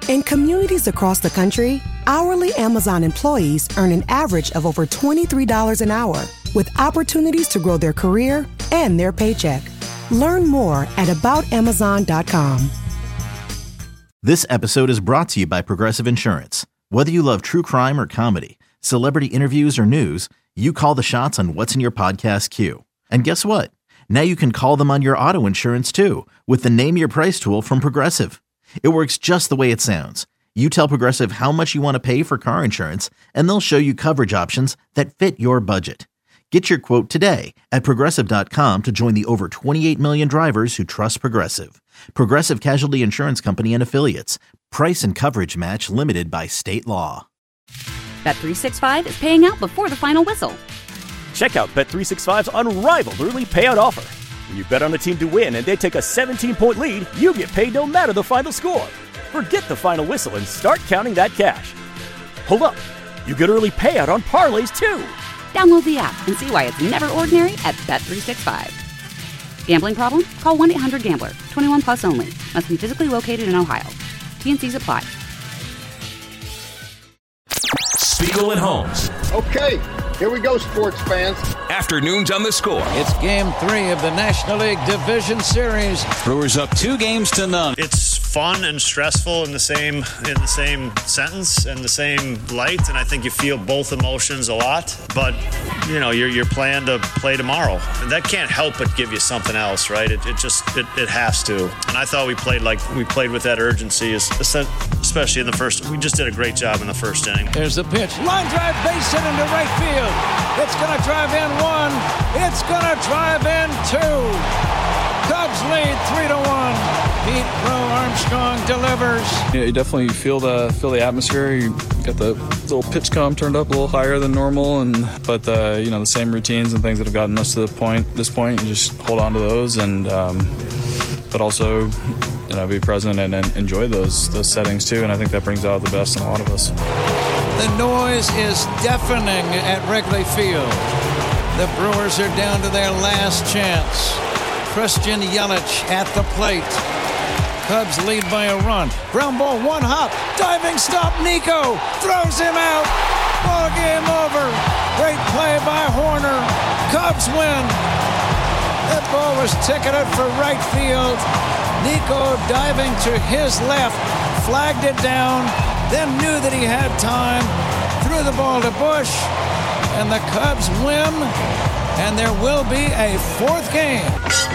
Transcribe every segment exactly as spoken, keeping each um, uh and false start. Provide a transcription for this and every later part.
In communities across the country, hourly Amazon employees earn an average of over twenty-three dollars an hour, with opportunities to grow their career and their paycheck. Learn more at about amazon dot com. This episode is brought to you by Progressive Insurance. Whether you love true crime or comedy, celebrity interviews or news, you call the shots on what's in your podcast queue. And guess what? Now you can call them on your auto insurance too with the Name Your Price tool from Progressive. It works just the way it sounds. You tell Progressive how much you want to pay for car insurance, and they'll show you coverage options that fit your budget. Get your quote today at progressive dot com to join the over twenty-eight million drivers who trust Progressive. Progressive Casualty Insurance Company and Affiliates. Price and coverage match limited by state law. Bet three sixty-five is paying out before the final whistle. Check out Bet three sixty-five's unrivaled early payout offer. When you bet on a team to win and they take a seventeen-point lead, you get paid no matter the final score. Forget the final whistle and start counting that cash. Hold up. You get early payout on parlays, too. Download the app and see why it's never ordinary at Bet three sixty-five. Gambling problem? Call one eight hundred gambler. twenty-one plus only. Must be physically located in Ohio. T N Cs apply. Spiegel and Holmes. Okay, here we go, sports fans. Afternoons on The Score. It's game three of the National League Division Series. Brewers up two games to none. It's fun and stressful in the same in the same sentence and the same light, and I think you feel both emotions a lot. But you know, you're you're planning to play tomorrow, and that can't help but give you something else, right? It, it just it, it has to. And I thought we played like we played with that urgency, especially in the first. We just did a great job in the first inning. There's the pitch, line drive, base hit into right field. It's gonna drive in one. It's gonna drive in two. Cubs lead three to one. Pete Crow Armstrong delivers. Yeah, you definitely feel the feel the atmosphere. You got the little pitch com turned up a little higher than normal, and but uh, you know, the same routines and things that have gotten us to the point. This point, you just hold on to those, and um, but also, you know, be present and, and enjoy those those settings too. And I think that brings out the best in a lot of us. The noise is deafening at Wrigley Field. The Brewers are down to their last chance. Christian Yelich at the plate. Cubs lead by a run. Ground ball, one hop. Diving stop, Nico throws him out. Ball game over. Great play by Horner. Cubs win. That ball was ticketed for right field. Nico diving to his left, flagged it down, then knew that he had time, threw the ball to Bush, and the Cubs win, and there will be a fourth game.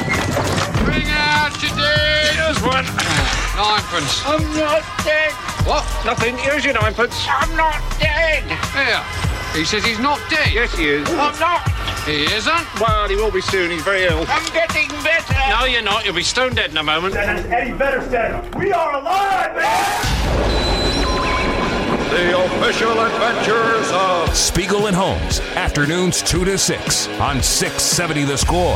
Bring out today. Here's one. Ninepence. I'm not dead. What? Nothing. Here's your ninepence. I'm not dead. Here. He says he's not dead. Yes, he is. I'm not. He isn't? Well, he will be soon. He's very ill. I'm getting better. No, you're not. You'll be stone dead in a moment. And Eddie Vedder said, we are alive, man! The official adventures of Spiegel and Holmes. Afternoons two to six on six seventy The Score.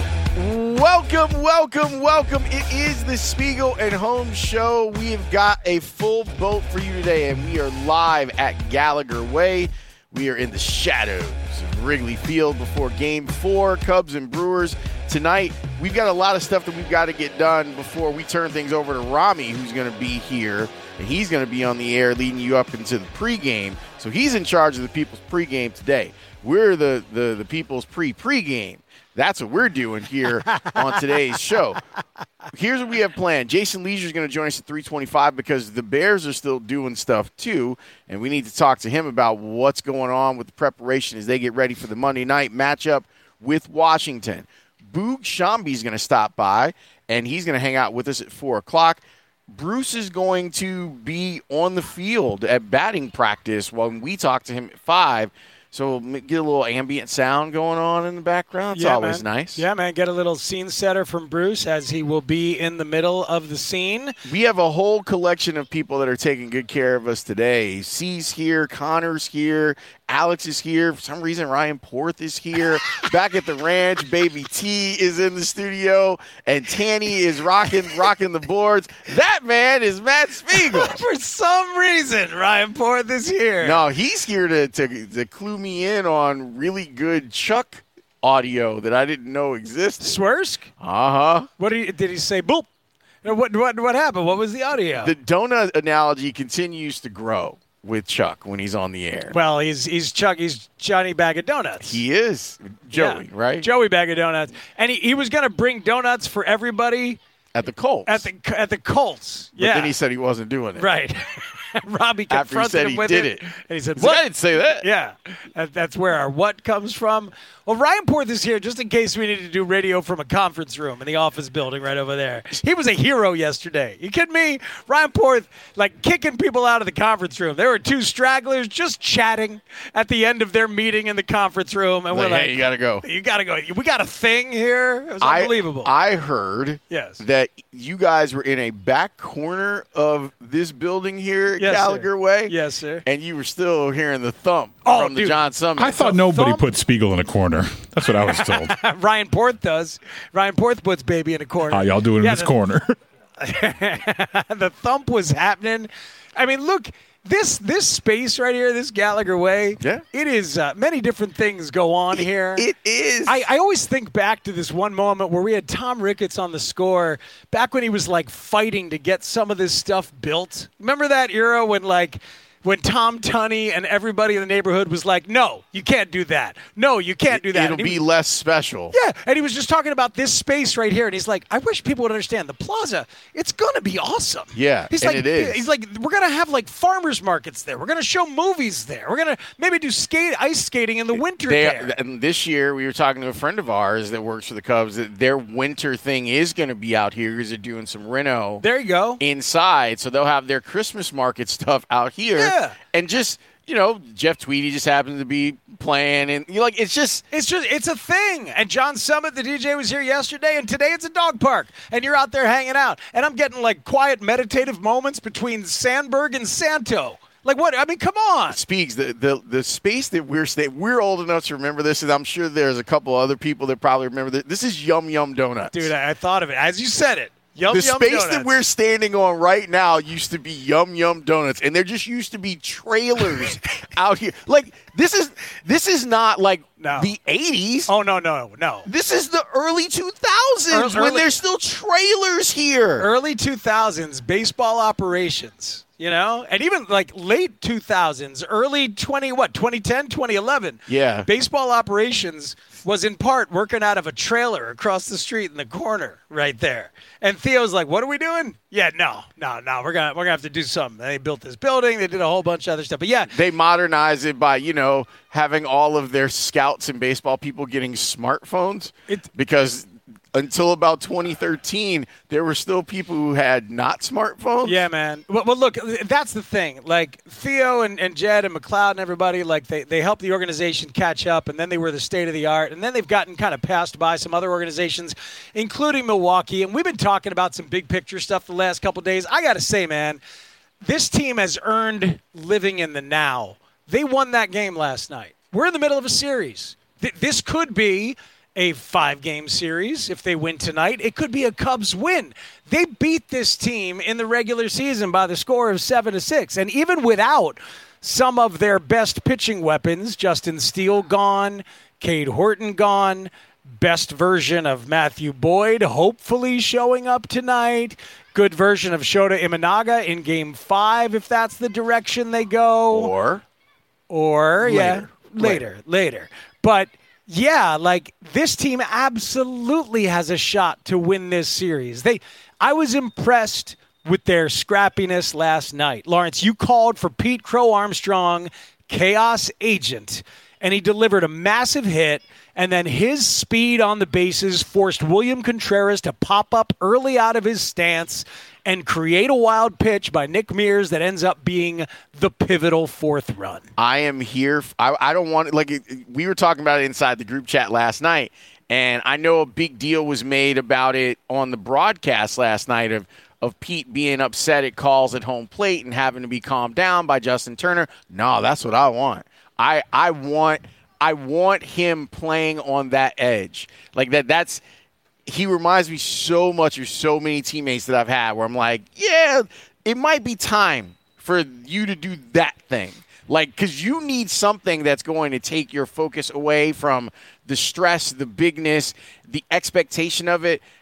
Welcome, welcome, welcome. It is the Spiegel and Holmes show. We have got a full boat for you today, and we are live at Gallagher Way. We are in the shadows of Wrigley Field before Game four, Cubs and Brewers. Tonight, we've got a lot of stuff that we've got to get done before we turn things over to Rami, who's going to be here, and he's going to be on the air leading you up into the pregame. So he's in charge of the People's pregame today. We're the, the, the People's pre-pregame. That's what we're doing here on today's show. Here's what we have planned. Jason Leisure is going to join us at three twenty-five because the Bears are still doing stuff too, and we need to talk to him about what's going on with the preparation as they get ready for the Monday night matchup with Washington. Boog Shambi is going to stop by, and he's going to hang out with us at four o'clock. Bruce is going to be on the field at batting practice when we talk to him at five. So get a little ambient sound going on in the background. It's yeah, always man. nice. Yeah, man. Get a little scene setter from Bruce as he will be in the middle of the scene. We have a whole collection of people that are taking good care of us today. C's here. Connor's here. Alex is here. For some reason, Ryan Porth is here. Back at the ranch, Baby T is in the studio. And Tanny is rocking rocking the boards. That man is Matt Spiegel. For some reason, Ryan Porth is here. No, he's here to, to, to clue me in on really good Chuck audio that I didn't know existed. Swersk? Uh-huh. What did he, did he say? Boop. What what what happened? What was the audio? The donut analogy continues to grow with Chuck when he's on the air. Well, he's he's Chuck. He's Johnny Bag of Donuts. He is Joey, yeah. right? Joey Bag of Donuts, and he, he was going to bring donuts for everybody at the Colts. At the at the Colts. But yeah. then he said he wasn't doing it. Right. Robbie After he confronted said him he with did it, it. and he said, He's "What?" like, I didn't say that. Yeah, that, that's where our what comes from. Well, Ryan Porth is here just in case we need to do radio from a conference room in the office building right over there. He was a hero yesterday. You kidding me? Ryan Porth, like kicking people out of the conference room. There were two stragglers just chatting at the end of their meeting in the conference room, and Like, we're like, hey, you gotta go. You gotta go. We got a thing here. It was I- unbelievable. I heard Yes. that you guys were in a back corner of this building here at Yes, Gallagher sir. Way. Yes, sir. And you were still hearing the thump Oh, from the dude. John Summit. I thought nobody put Spiegel in a corner. That's what I was told. Ryan Porth does. Ryan Porth puts baby in a corner. How y'all doing Yeah, in this the- corner? The thump was happening. I mean, look, this this space right here, this Gallagher Way, yeah. it is uh, many different things go on here. It is. I, I always think back to this one moment where we had Tom Ricketts on the score back when he was like fighting to get some of this stuff built. Remember that era when like when Tom Tunney and everybody in the neighborhood was like, no, you can't do that. No, you can't do that. It'll And he be was- less special. Yeah, and he was just talking about this space right here, and he's like, I wish people would understand the plaza. It's going to be awesome. Yeah, he's and like, it is. He's like, we're going to have like farmers markets there. We're going to show movies there. We're going to maybe do skate ice skating in the winter They, there. and this year, we were talking to a friend of ours that works for the Cubs that their winter thing is going to be out here because they're doing some reno. There you go. Inside, so they'll have their Christmas market stuff out here. Yeah. And just, you know, Jeff Tweedy just happens to be playing, and you like it's just It's just, it's a thing. And John Summit, the D J, was here yesterday, and today it's a dog park. And you're out there hanging out. And I'm getting like quiet, meditative moments between Sandberg and Santo. Like what? I mean, come on. speaks the, the the space that we're staying. We're old enough to remember this, and I'm sure there's a couple other people that probably remember this. This is Yum Yum Donuts. Dude, I, I thought of it. As you said it. Yum the Yum space Donuts. that we're standing on right now used to be Yum Yum Donuts, and there just used to be trailers out here. Like this is this is not like No. the eighties. Oh, no, no, no. This is the early two thousands Ear- when early- there's still trailers here. Early two thousands baseball operations, you know? And even like late two thousands, early twenty what, twenty ten, twenty eleven. Yeah. Baseball operations was in part working out of a trailer across the street in the corner right there. And Theo's like, "What are we doing?" Yeah, no. No, no, we're going to we're going to have to do something. They built this building, they did a whole bunch of other stuff. But yeah, They modernize it by, you know, having all of their scouts and baseball people getting smartphones It- because until about twenty thirteen, there were still people who had not smartphones. Yeah, man. Well, well, look, that's the thing. Like, Theo and, and Jed and McLeod and everybody, like, they, they helped the organization catch up, and then they were the state of the art, and then they've gotten kind of passed by some other organizations, including Milwaukee. And we've been talking about some big picture stuff the last couple of days. I got to say, man, this team has earned living in the now. They won that game last night. We're in the middle of a series. Th- this could be a five-game series if they win tonight. It could be a Cubs win. They beat this team in the regular season by the score of seven to six, and even without some of their best pitching weapons, Justin Steele gone, Cade Horton gone, best version of Matthew Boyd hopefully showing up tonight, good version of Shota Imanaga in Game Five if that's the direction they go, Or or yeah, Later. later, later. But yeah, like this team absolutely has a shot to win this series. They, I was impressed with their scrappiness last night. Lawrence, you called for Pete Crow Armstrong, chaos agent, and he delivered a massive hit. And then his speed on the bases forced William Contreras to pop up early out of his stance and create a wild pitch by Nick Mears that ends up being the pivotal fourth run. I am here. I, I don't want like it, we were talking about it inside the group chat last night, and I know a big deal was made about it on the broadcast last night of of Pete being upset at calls at home plate and having to be calmed down by Justin Turner. No, that's what I want. I I want I want him playing on that edge like that. That's he reminds me so much of so many teammates that I've had where I'm like, yeah, it might be time for you to do that thing. Like, because you need something that's going to take your focus away from the stress, the bigness, the expectation of it.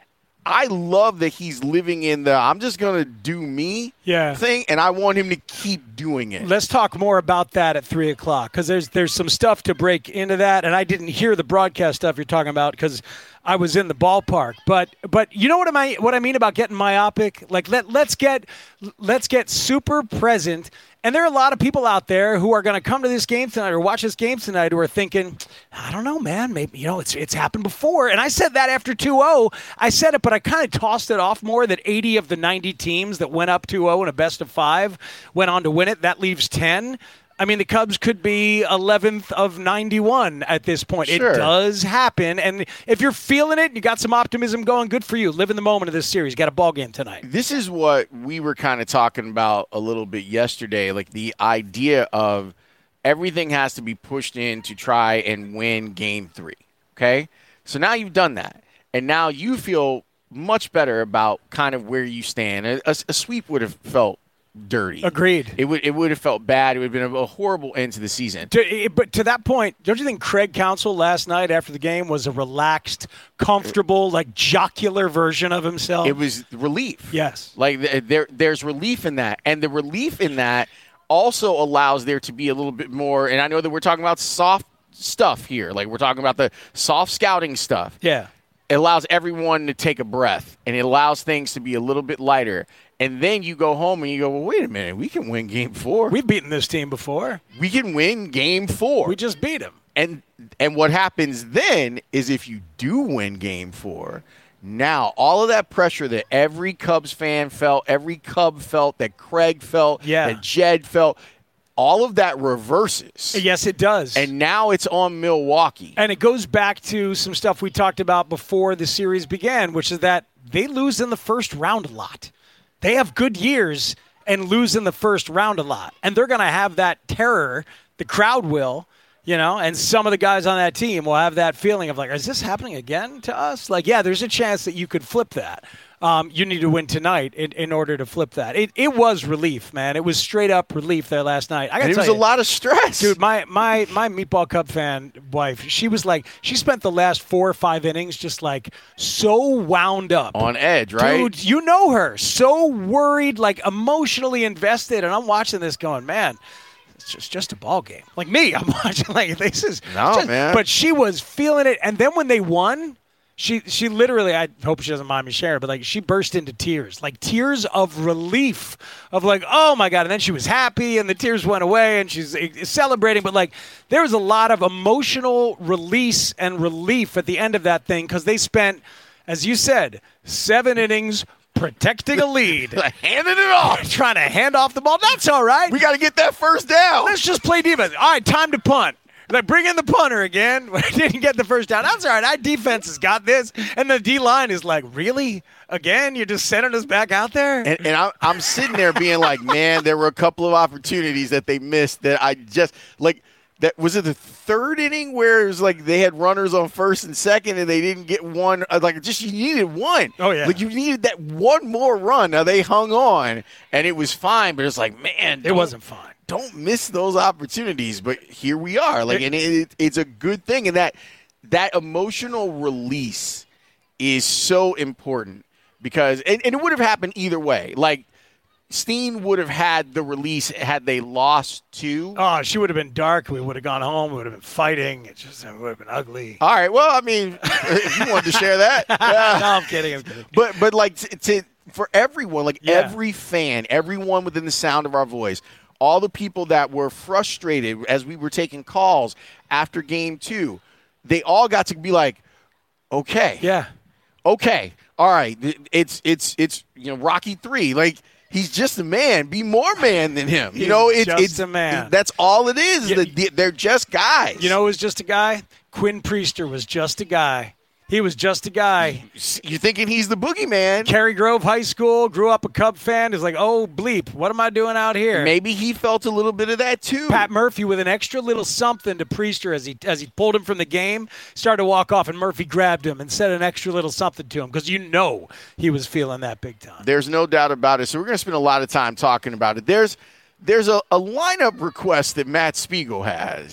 I love that he's living in the I'm just going to do me yeah. thing, and I want him to keep doing it. Let's talk more about that at three o'clock because there's, there's some stuff to break into that, and I didn't hear the broadcast stuff you're talking about because I was in the ballpark. But but you know what, am I, what I mean about getting myopic? Like, let, let's get let's get super present. And there are a lot of people out there who are going to come to this game tonight or watch this game tonight who are thinking, I don't know, man, maybe, you know, it's it's happened before. And I said that after two oh. I said it, but I kind of tossed it off more that eighty of the ninety teams that went up two oh in a best of five went on to win it. That leaves ten. I mean, the Cubs could be eleventh of ninety-one at this point. Sure. It does happen. And if you're feeling it, you got some optimism going, good for you. Live in the moment of this series. You got a ball game tonight. This is what we were kind of talking about a little bit yesterday, like the idea of everything has to be pushed in to try and win game three, okay? So now you've done that, and now you feel much better about kind of where you stand. A, a, a sweep would have felt dirty. Agreed. It would it would have felt bad. It would have been a, a horrible end to the season. To, but to that point, don't you think Craig Counsell last night after the game was a relaxed, comfortable, like jocular version of himself? It was relief. Yes. Like there there's relief in that. And the relief in that also allows there to be a little bit more, and I know that we're talking about soft stuff here. Like we're talking about the soft scouting stuff. Yeah. It allows everyone to take a breath, and it allows things to be a little bit lighter. And then you go home and you go, well, wait a minute, we can win game four. We've beaten this team before. We can win game four. We just beat them. And and what happens then is if you do win game four, now all of that pressure that every Cubs fan felt, every Cub felt, that Craig felt, yeah. that Jed felt, all of that reverses. Yes, it does. And now it's on Milwaukee. And it goes back to some stuff we talked about before the series began, which is that they lose in the first round a lot. They have good years and lose in the first round a lot. And they're going to have that terror. The crowd will, you know, and some of the guys on that team will have that feeling of like, is this happening again to us? Like, yeah, there's a chance that you could flip that. Um, you need to win tonight in, in order to flip that. It it was relief, man. It was straight up relief there last night. I and it was you, a lot of stress. Dude, my, my, my Meatball Cup fan wife, she was like, she spent the last four or five innings just like so wound up. On edge, right? Dude, you know her. So worried, like emotionally invested. And I'm watching this going, man, it's just, just a ball game. Like me, I'm watching like this is. No, just, man. But she was feeling it. And then when they won, She she literally, I hope she doesn't mind me sharing, but like she burst into tears, like tears of relief, of like, oh my God. And then she was happy and the tears went away and she's celebrating. But like there was a lot of emotional release and relief at the end of that thing because they spent, as you said, seven innings protecting a lead. Handing it off. Trying to hand off the ball. That's all right. We got to get that first down. Let's just play defense. All right, time to punt. Like, bring in the punter again. Didn't get the first down. That's all right. Our defense has got this. And the D-line is like, really? Again? You're just sending us back out there? And, and I'm, I'm sitting there being like, man, there were a couple of opportunities that they missed that I just, like, that was it the third inning where it was like they had runners on first and second and they didn't get one. Like, just you needed one. Oh, yeah. Like, you needed that one more run. Now, they hung on, and it was fine, but it's like, man. It wasn't fine. Don't miss those opportunities, but here we are. Like, and it, it's a good thing, and that that emotional release is so important because, and, and it would have happened either way. Like, Steen would have had the release had they lost two. Oh, she would have been dark. We would have gone home. We would have been fighting. It just it would have been ugly. All right. Well, I mean, if you wanted to share that, uh, no, I'm kidding. I'm kidding. But but like to, to for everyone, like Yeah. every fan, everyone within the sound of our voice. All the people that were frustrated as we were taking calls after game two, they all got to be like, okay. Yeah. Okay. All right. It's, it's, it's, you know, Rocky three. Like, he's just a man. Be more man than him. You He's know, it's, just it's a man. That's all it is. Yeah. The- They're just guys. You know who was just a guy? Quinn Priester was just a guy. He was just a guy. You're thinking he's the boogeyman. Cary Grove High School, grew up a Cub fan. Is like, oh, bleep, what am I doing out here? Maybe he felt a little bit of that, too. Pat Murphy with an extra little something to Priester as he as he pulled him from the game, started to walk off, and Murphy grabbed him and said an extra little something to him because you know he was feeling that big time. There's no doubt about it. So we're going to spend a lot of time talking about it. There's there's a, a lineup request that Matt Spiegel has.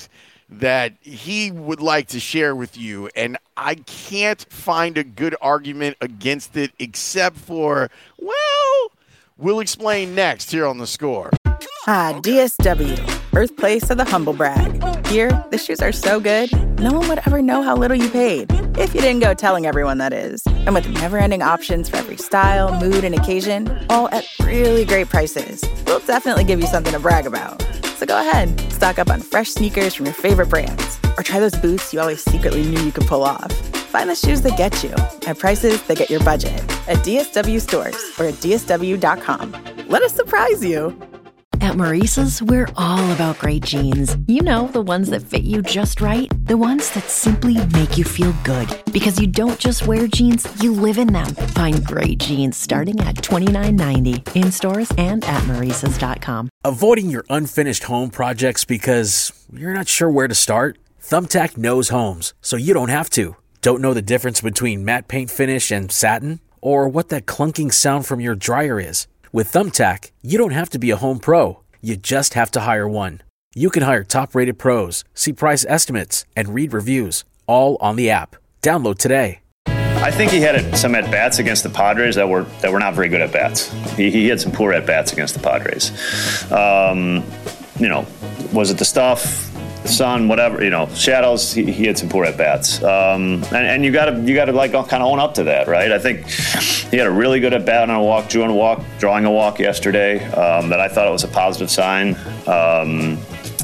that he would like to share with you, and I can't find a good argument against it except for, well, we'll explain next here on The Score. Ah, D S W, birthplace of the humble brag. Here, the shoes are so good, no one would ever know how little you paid. If you didn't go telling everyone, that is. And with never-ending options for every style, mood, and occasion, all at really great prices, we'll definitely give you something to brag about. So go ahead, stock up on fresh sneakers from your favorite brands, or try those boots you always secretly knew you could pull off. Find the shoes that get you at prices that get your budget at D S W stores or at D S W dot com. Let us surprise you. At Maurice's, we're all about great jeans. You know, the ones that fit you just right. The ones that simply make you feel good. Because you don't just wear jeans, you live in them. Find great jeans starting at twenty-nine ninety in stores and at Maurice's dot com. Avoiding your unfinished home projects because you're not sure where to start? Thumbtack knows homes, so you don't have to. Don't know the difference between matte paint finish and satin? Or what that clunking sound from your dryer is? With Thumbtack, you don't have to be a home pro. You just have to hire one. You can hire top-rated pros, see price estimates, and read reviews, all on the app. Download today. I think he had some at-bats against the Padres that were that were not very good at-bats. He, he had some poor at-bats against the Padres. Um, you know, was it the stuff, the sun, whatever, you know, shadows, he, he had some poor at-bats. Um, and, and you got to, you got to like kind of own up to that, right? I think he had a really good at-bat on a walk, drawing a walk, drawing a walk yesterday um, that I thought it was a positive sign. Um,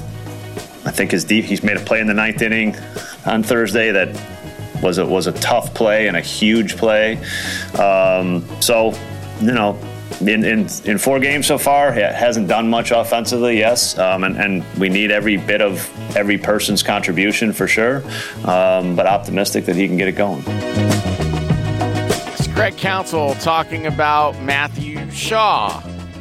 I think his deep, he's made a play in the ninth inning on Thursday that was a, was a tough play and a huge play. Um, so, you know, in, in, in four games so far, he hasn't done much offensively, yes, um, and, and we need every bit of every person's contribution for sure, um, but optimistic that he can get it going. It's Craig Counsell talking about Matthew Shaw,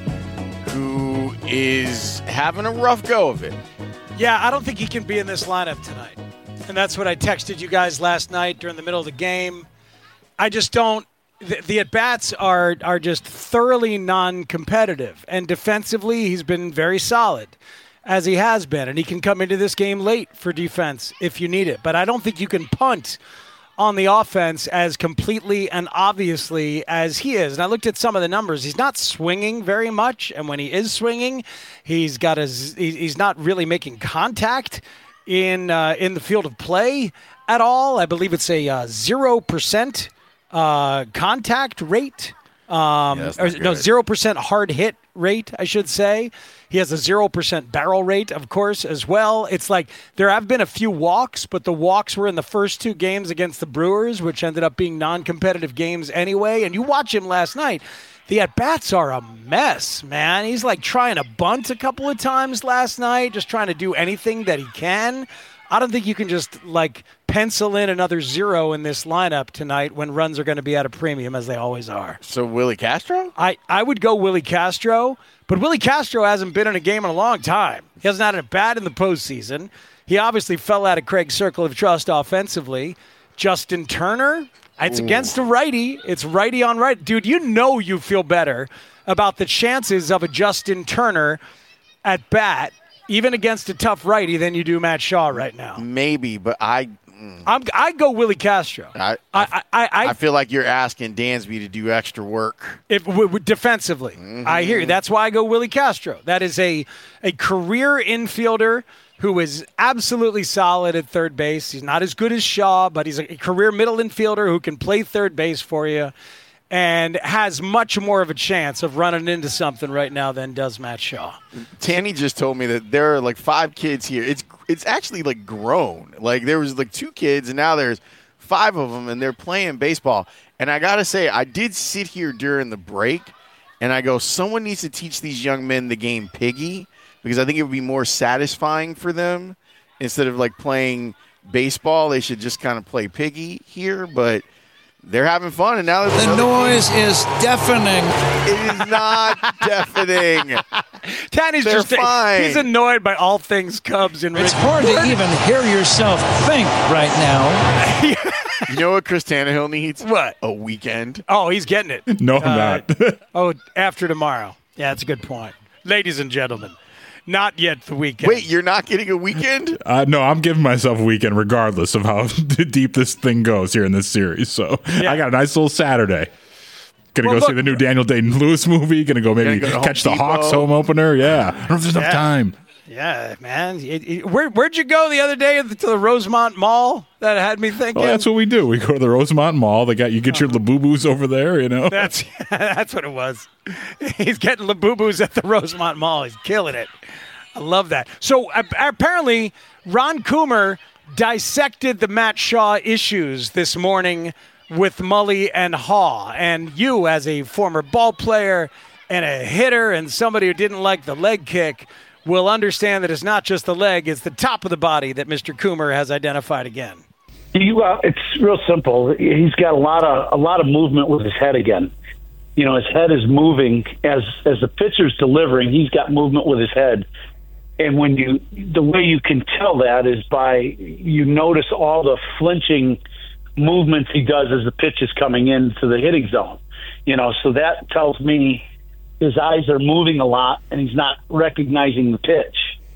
who is having a rough go of it. Yeah, I don't think he can be in this lineup tonight. And that's what I texted you guys last night during the middle of the game. I just don't. The, the at-bats are are just thoroughly non-competitive. And defensively, he's been very solid, as he has been. And he can come into this game late for defense if you need it. But I don't think you can punt on the offense as completely and obviously as he is. And I looked at some of the numbers. He's not swinging very much. And when he is swinging, he's got a, he's not really making contact in uh, in the field of play at all. I believe it's a uh, zero percent uh, contact rate. Um, yeah, or, no, zero percent hard hit rate, I should say. He has a zero percent barrel rate, of course, as well. It's like there have been a few walks, but the walks were in the first two games against the Brewers, which ended up being non-competitive games anyway. And you watch him last night. The at-bats are a mess, man. He's like trying to bunt a couple of times last night, just trying to do anything that he can. I don't think you can just like pencil in another zero in this lineup tonight when runs are going to be at a premium, as they always are. So Willie Castro? I, I would go Willie Castro, but Willie Castro hasn't been in a game in a long time. He hasn't had a bat in the postseason. He obviously fell out of Craig's circle of trust offensively. Justin Turner, it's Ooh. against a righty. It's righty on right. Dude, you know you feel better about the chances of a Justin Turner at bat, even against a tough righty, than you do Matt Shaw right now. Maybe, but I... Mm. I'm, I go Willie Castro. I I, I, I, I feel like you're asking Dansby to do extra work. If, w- w- defensively. Mm-hmm. I hear you. That's why I go Willie Castro. That is a, a career infielder who is absolutely solid at third base. He's not as good as Shaw, but he's a career middle infielder who can play third base for you and has much more of a chance of running into something right now than does Matt Shaw. Tanny just told me that there are like five kids here. It's it's actually like grown. Like there was like two kids and now there's five of them and they're playing baseball. And I got to say, I did sit here during the break and I go, someone needs to teach these young men the game Piggy, because I think it would be more satisfying for them. Instead of like playing baseball, they should just kind of play Piggy here, but they're having fun, and now the noise is deafening. It is not deafening. Tanny's They're just fine. He's annoyed by all things Cubs and It's hard to even hear yourself think right now. You know what Chris Tannehill needs? What? A weekend. Oh, he's getting it. No, Uh, I'm not. oh, after tomorrow. Yeah, that's a good point. Ladies and gentlemen, not yet the weekend. Wait, you're not getting a weekend? Uh, no, I'm giving myself a weekend regardless of how deep this thing goes here in this series. So yeah. I got a nice little Saturday. Gonna well, go look, see the new Daniel Day-Lewis movie. Gonna go maybe go catch the Hawks home opener. Yeah, I don't know if there's yeah. enough time. Yeah, man. It, it, where, where'd you go the other day to the Rosemont Mall? That had me thinking. Well, that's what we do. We go to the Rosemont Mall. They got you get your Labubus over there. You know. That's that's what it was. He's getting Labubus at the Rosemont Mall. He's killing it. I love that. So uh, apparently, Ron Coomer dissected the Matt Shaw issues this morning with Mully and Haw. And you, as a former ball player and a hitter and somebody who didn't like the leg kick, will understand that it's not just the leg, it's the top of the body that Mister Coomer has identified again. You, uh, it's real simple. He's got a lot of a lot of movement with his head again. You know, his head is moving as as the pitcher's delivering. He's got movement with his head, and when you the way you can tell that is by you notice all the flinching movements he does as the pitch is coming into the hitting zone. You know, so that tells me his eyes are moving a lot and he's not recognizing the pitch.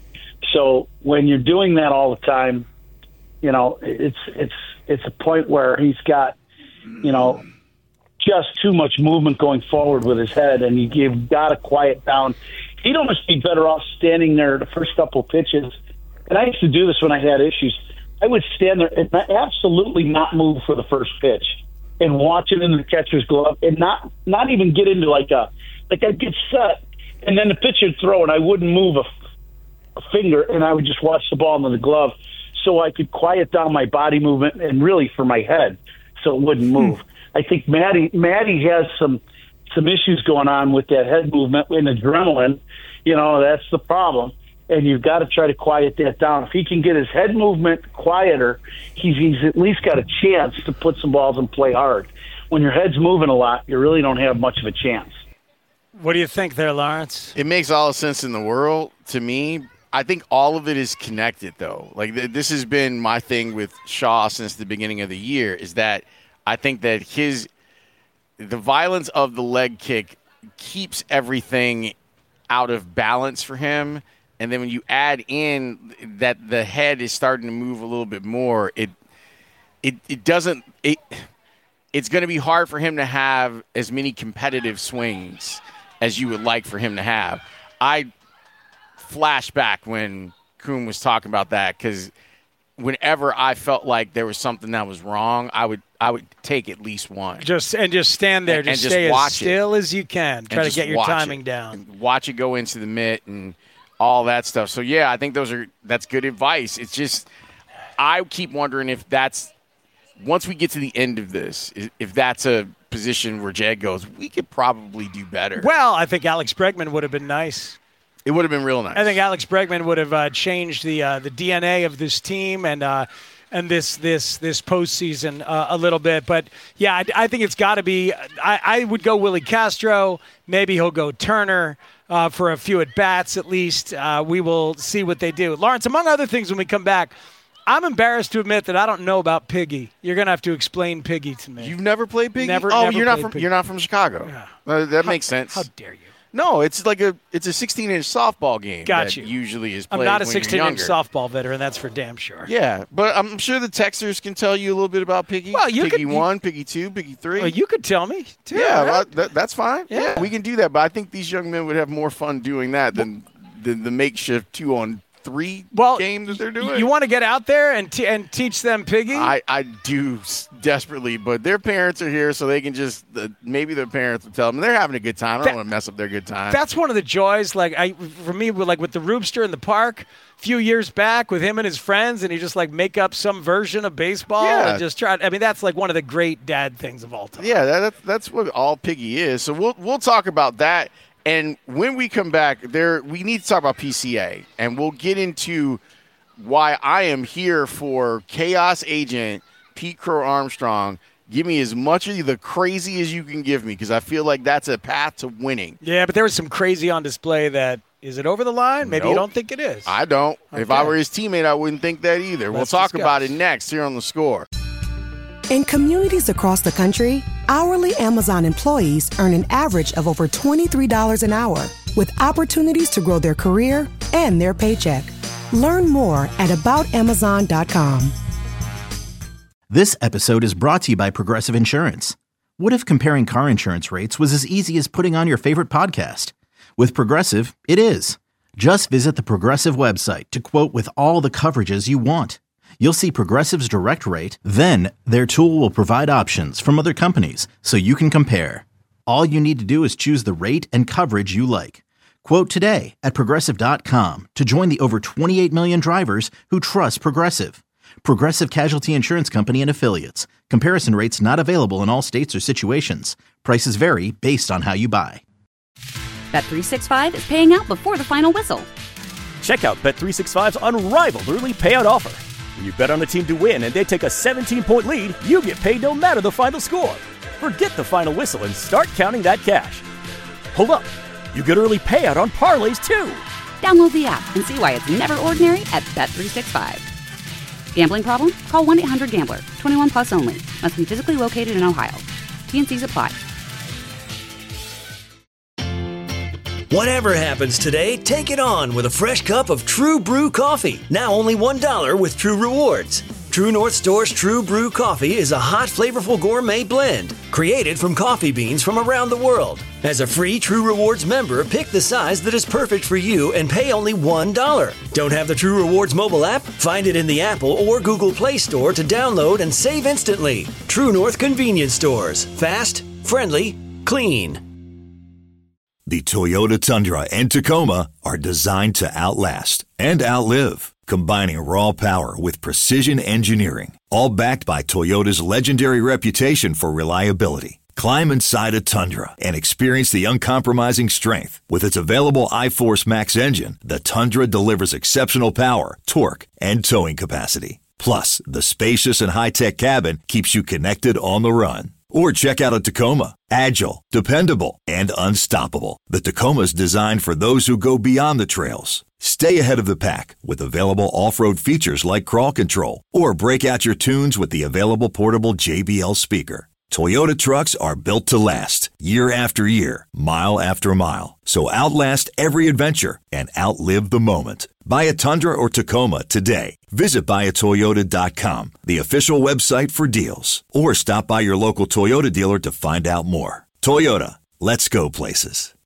So when you're doing that all the time, you know, it's it's it's a point where he's got, you know, just too much movement going forward with his head, and you, you've got to quiet down. He'd almost be better off standing there the first couple of pitches. And I used to do this when I had issues. I would stand there and absolutely not move for the first pitch and watch it in the catcher's glove and not not even get into like a like I'd get set and then the pitcher would throw and I wouldn't move a, a finger and I would just watch the ball into the glove so I could quiet down my body movement and really for my head so it wouldn't move. Hmm. I think Maddie Maddie has some some issues going on with that head movement and adrenaline. You know, that's the problem. And you've got to try to quiet that down. If he can get his head movement quieter, he's, he's at least got a chance to put some balls and play hard. When your head's moving a lot, you really don't have much of a chance. What do you think there, Lawrence? It makes all the sense in the world to me. I think all of it is connected, though. Like th- this has been my thing with Shaw since the beginning of the year, is that I think that his the violence of the leg kick keeps everything out of balance for him. And then when you add in that the head is starting to move a little bit more, it it it doesn't it it's going to be hard for him to have as many competitive swings as you would like for him to have. I flash back when Kuhn was talking about that because whenever I felt like there was something that was wrong, I would I would take at least one. Just and just stand there, and, just and stay just as still it. as you can. Try and to get your timing it. down. Watch it go into the mitt and all that stuff. So yeah, I think those are that's good advice. It's just I keep wondering if that's once we get to the end of this, if that's a position where Jed goes, we could probably do better. Well, I think Alex Bregman would have been nice. It would have been real nice. I think Alex Bregman would have uh, changed the uh, the D N A of this team and uh, and this this this postseason uh, a little bit. But yeah, I, I think it's got to be. I, I would go Willie Castro. Maybe he'll go Turner. Uh, for a few at-bats at least. Uh, we will see what they do. Lawrence, among other things, when we come back, I'm embarrassed to admit that I don't know about Piggy. You're going to have to explain Piggy to me. You've never played Piggy? Never. Oh, never you're not from Piggy. you're not from Chicago. Yeah. Uh, that how, makes sense. How dare you? No, it's like a it's a sixteen-inch softball game. Got that you. Usually is played I'm not a when sixteen-inch you're softball veteran. That's for damn sure. Yeah, but I'm sure the Texers can tell you a little bit about Piggy. Well, you Piggy could, one, Piggy two, Piggy three. Well, you could tell me too. Yeah, right? well, that, that's fine. Yeah. yeah, we can do that. But I think these young men would have more fun doing that than the, the makeshift two on three well, game that they're doing. You want to get out there and t- and teach them Piggy? I, I do desperately, but their parents are here, so they can just uh, maybe their parents will tell them they're having a good time. I don't that, want to mess up their good time. That's one of the joys. Like I, for me, like with the Roobster in the park a few years back with him and his friends, and he just like make up some version of baseball yeah. and just try. I mean, that's like one of the great dad things of all time. Yeah, that, that's what all Piggy is. So we'll we'll talk about that. And when we come back, there we need to talk about P C A, and we'll get into why I am here for Chaos Agent Pete Crow Armstrong. Give me as much of the crazy as you can give me, because I feel like that's a path to winning. Yeah, but there was some crazy on display that, is it over the line? Maybe nope. you don't think it is. I don't. Okay. If I were his teammate, I wouldn't think that either. Let's we'll talk discuss. about it next here on The Score. In communities across the country, hourly Amazon employees earn an average of over twenty-three dollars an hour, with opportunities to grow their career and their paycheck. Learn more at about amazon dot com. This episode is brought to you by Progressive Insurance. What if comparing car insurance rates was as easy as putting on your favorite podcast? With Progressive, it is. Just visit the Progressive website to quote with all the coverages you want. You'll see Progressive's direct rate, then their tool will provide options from other companies so you can compare. All you need to do is choose the rate and coverage you like. Quote today at progressive dot com to join the over twenty-eight million drivers who trust Progressive. Progressive Casualty Insurance Company and Affiliates. Comparison rates not available in all states or situations. Prices vary based on how you buy. Bet three sixty-five is paying out before the final whistle. Check out Bet three sixty-five's unrivaled early payout offer. When you bet on a team to win and they take a seventeen-point lead, you get paid no matter the final score. Forget the final whistle and start counting that cash. Hold up. You get early payout on parlays, too. Download the app and see why it's never ordinary at Bet three sixty-five. Gambling problem? Call one eight hundred gambler. twenty-one plus only. Must be physically located in Ohio. T and C's apply. Whatever happens today, take it on with a fresh cup of True Brew coffee. Now only one dollar with True Rewards. True North Store's True Brew coffee is a hot, flavorful gourmet blend created from coffee beans from around the world. As a free True Rewards member, pick the size that is perfect for you and pay only one dollar. Don't have the True Rewards mobile app? Find it in the Apple or Google Play Store to download and save instantly. True North Convenience Stores. Fast, friendly, clean. The Toyota Tundra and Tacoma are designed to outlast and outlive, combining raw power with precision engineering, all backed by Toyota's legendary reputation for reliability. Climb inside a Tundra and experience the uncompromising strength. With its available iForce Max engine, the Tundra delivers exceptional power, torque, and towing capacity. Plus, the spacious and high-tech cabin keeps you connected on the run. Or check out a Tacoma. Agile, dependable, and unstoppable. The Tacoma is designed for those who go beyond the trails. Stay ahead of the pack with available off-road features like crawl control. Or break out your tunes with the available portable J B L speaker. Toyota trucks are built to last, year after year, mile after mile. So outlast every adventure and outlive the moment. Buy a Tundra or Tacoma today. Visit buy a toyota dot com, the official website for deals. Or stop by your local Toyota dealer to find out more. Toyota, let's go places.